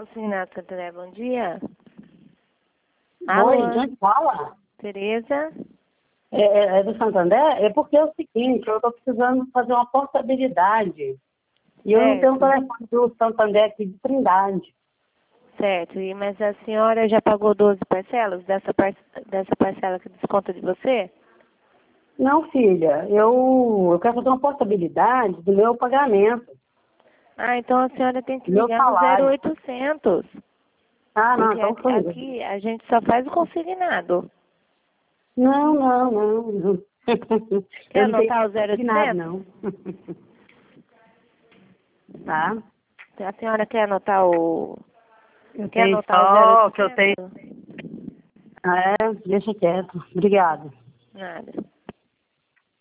Consignado Cantaré, bom dia. Oi, Alô, de onde fala? Tereza? É do Santander? É porque é o seguinte, eu estou precisando fazer uma portabilidade. E eu não tenho o Certo, telefone do Santander aqui de Trindade. certo. Mas a senhora já pagou 12 parcelas dessa parcela que desconta de você? Não, filha, eu quero fazer uma portabilidade do meu pagamento, Ah, então a senhora tem que do meu ligar no salário. 0800. Ah, não, Porque então foi. aqui a gente só faz o consignado. Não, não, não, não. Quer Eu não tenho anotar o nada, 0800? não. Tá? A senhora quer anotar o... Eu Quer tenho anotar o só que eu tenho. 0800? Ah, é? Deixa quieto. Obrigada. Nada.